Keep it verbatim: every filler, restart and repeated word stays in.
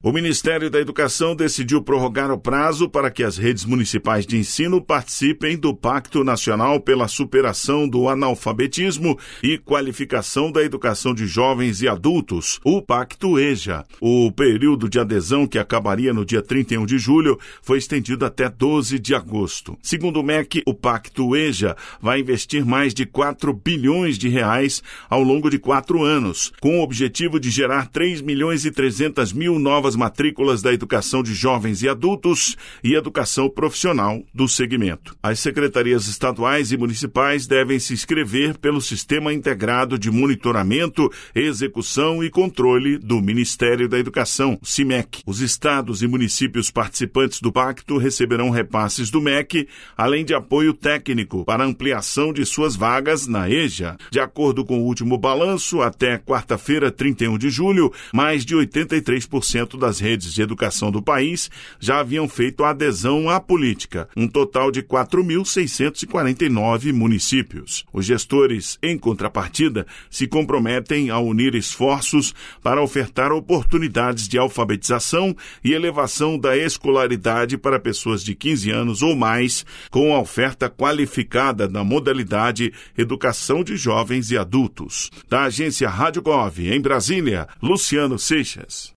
O Ministério da Educação decidiu prorrogar o prazo para que as redes municipais de ensino participem do Pacto Nacional pela Superação do Analfabetismo e Qualificação da Educação de Jovens e Adultos, o Pacto EJA. O período de adesão, que acabaria no dia trinta e um de julho, foi estendido até doze de agosto. Segundo o M E C, o Pacto EJA vai investir mais de quatro bilhões de reais ao longo de quatro anos, com o objetivo de gerar três milhões e trezentas mil novas matrículas da educação de jovens e adultos e educação profissional do segmento. As secretarias estaduais e municipais devem se inscrever pelo Sistema Integrado de Monitoramento, Execução e Controle do Ministério da Educação, CIMEC. Os estados e municípios participantes do pacto receberão repasses do M E C, além de apoio técnico para ampliação de suas vagas na EJA. De acordo com o último balanço, até quarta-feira, trinta e um de julho, mais de oitenta e três por cento das redes de educação do país já haviam feito a adesão à política, um total de quatro mil seiscentos e quarenta e nove municípios. Os gestores, em contrapartida, se comprometem a unir esforços para ofertar oportunidades de alfabetização e elevação da escolaridade para pessoas de quinze anos ou mais, com a oferta qualificada na modalidade Educação de Jovens e Adultos. Da agência Rádio Gov, em Brasília, Luciano Seixas.